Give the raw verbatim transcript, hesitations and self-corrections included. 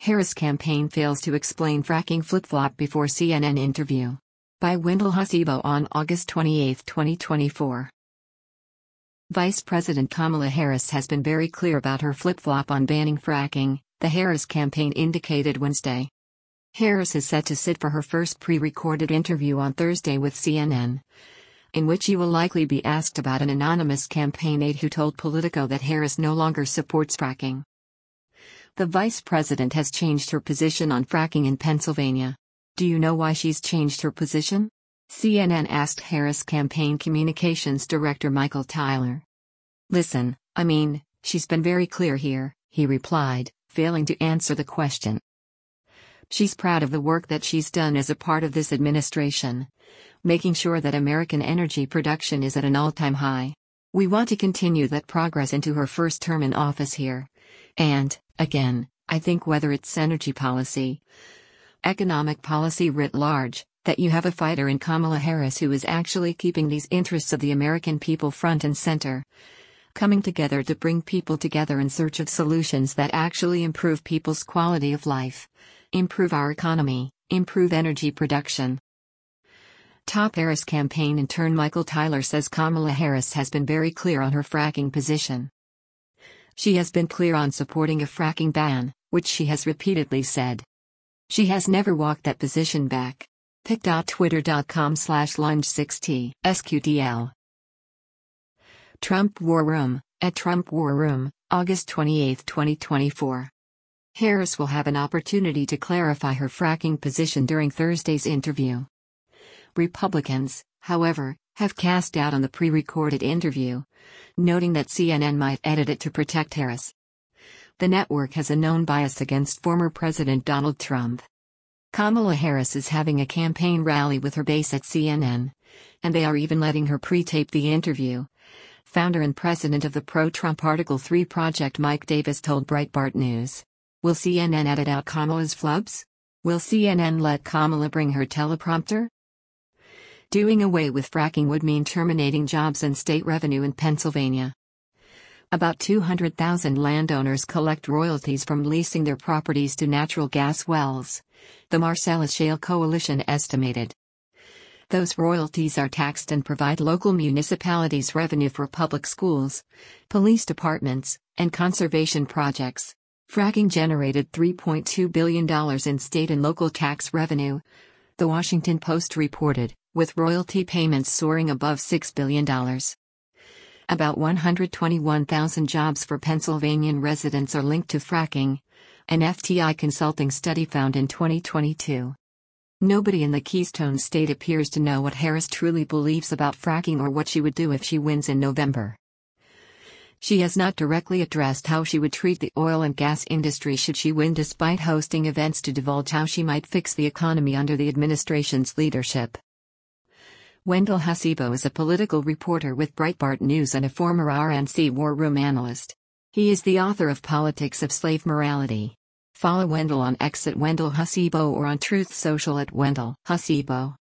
Harris campaign fails to explain fracking flip-flop before C N N interview. By Wendell Hasibo on August twenty-eighth, twenty twenty-four. Vice President Kamala Harris has been very clear about her flip-flop on banning fracking, the Harris campaign indicated Wednesday. Harris is set to sit for her first pre-recorded interview on Thursday with C N N, in which she will likely be asked about an anonymous campaign aide who told Politico that Harris no longer supports fracking. The vice president has changed her position on fracking in Pennsylvania. Do you know why she's changed her position? C N N asked Harris campaign communications director Michael Tyler. Listen, I mean, she's been very clear here, he replied, failing to answer the question. She's proud of the work that she's done as a part of this administration, making sure that American energy production is at an all-time high. We want to continue that progress into her first term in office here. And, again, I think whether it's energy policy, economic policy writ large, that you have a fighter in Kamala Harris who is actually keeping these interests of the American people front and center, coming together to bring people together in search of solutions that actually improve people's quality of life, improve our economy, improve energy production. Top Harris campaign intern Michael Tyler says Kamala Harris has been very clear on her fracking position. She has been clear on supporting a fracking ban, which she has repeatedly said. She has never walked that position back. pic.twitter.com slash lunge6t sqtl. Trump War Room, at Trump War Room, August twenty-eighth, twenty twenty-four. Harris will have an opportunity to clarify her fracking position during Thursday's interview. Republicans, however, have cast doubt on the pre-recorded interview, noting that C N N might edit it to protect Harris. The network has a known bias against former President Donald Trump. Kamala Harris is having a campaign rally with her base at C N N, and they are even letting her pre-tape the interview. Founder and president of the pro-Trump Article three Project Mike Davis told Breitbart News. Will C N N edit out Kamala's flubs? Will C N N let Kamala bring her teleprompter? Doing away with fracking would mean terminating jobs and state revenue in Pennsylvania. About two hundred thousand landowners collect royalties from leasing their properties to natural gas wells, the Marcellus Shale Coalition estimated. Those royalties are taxed and provide local municipalities revenue for public schools, police departments, and conservation projects. Fracking generated three point two billion dollars in state and local tax revenue, The Washington Post reported, with royalty payments soaring above six billion dollars. About one hundred twenty-one thousand jobs for Pennsylvanian residents are linked to fracking, an F T I consulting study found in twenty twenty-two. Nobody in the Keystone State appears to know what Harris truly believes about fracking or what she would do if she wins in November. She has not directly addressed how she would treat the oil and gas industry should she win, despite hosting events to divulge how she might fix the economy under the administration's leadership. Wendell Hasibo is a political reporter with Breitbart News and a former R N C War Room analyst. He is the author of Politics of Slave Morality. Follow Wendell on X at Wendell Hasibo or on Truth Social at Wendell Hasibo.